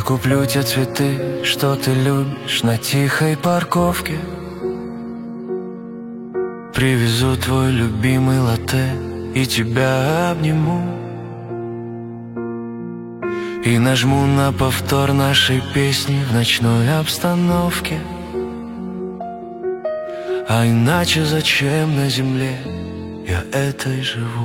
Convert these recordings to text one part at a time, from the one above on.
куплю те цветы, что ты любишь, на тихой парковке. Привезу твой любимый латте и тебя обниму. И нажму на повтор нашей песни в ночной обстановке. А иначе зачем на земле я этой живу?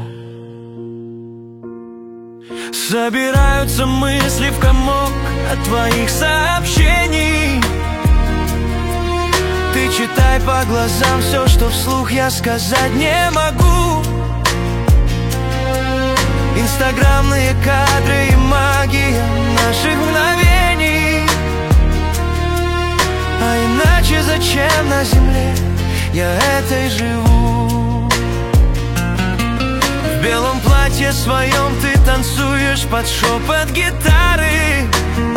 Собираются мысли в комок от твоих сообщений. Ты читай по глазам все, что вслух я сказать не могу. Инстаграмные кадры и магия наших мгновений. А иначе зачем на земле я этой живу? В белом платье своем ты танцуешь под шепот гитары.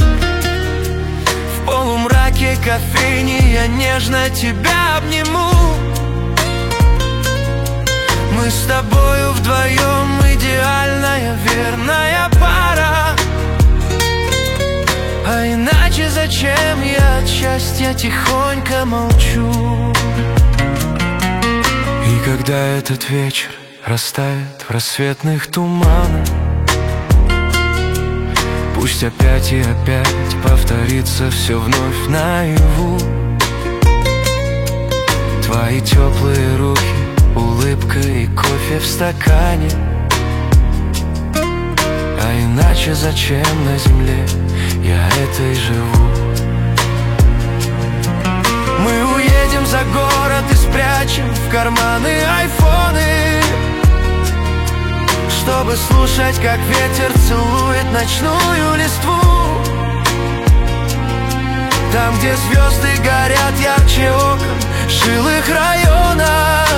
В полумраке кофейни я нежно тебя обниму. Мы с тобою вдвоем идеальная, верная пара. А иначе зачем я от счастья тихонько молчу? И когда этот вечер растает в рассветных туманах, пусть опять и опять повторится все вновь наяву. Твои теплые руки, улыбка и кофе в стакане. А иначе зачем на земле я этой живу? Мы уедем за город и спрячем в карманы айфоны, чтобы слушать, как ветер целует ночную листву. Там, где звезды горят ярче окон жилых районов.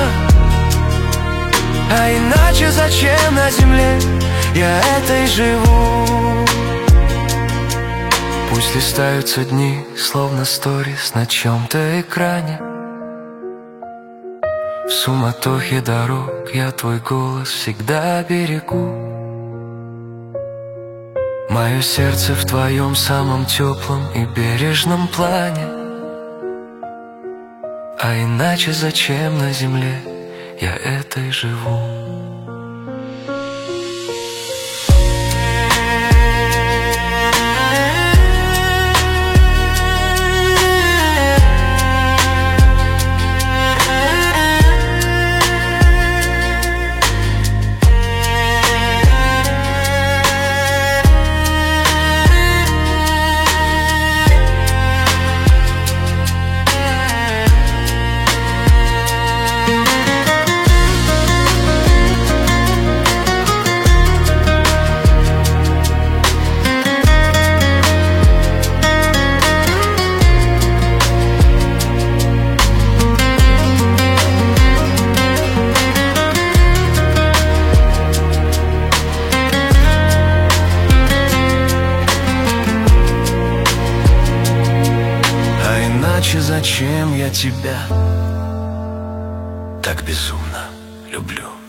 А иначе зачем на земле я этой живу? Пусть листаются дни, словно сторис на чьем-то экране. В суматохе дорог я твой голос всегда берегу. Мое сердце в твоем самом теплом и бережном плане. А иначе зачем на земле я этой живу? Иначе зачем я тебя так безумно люблю?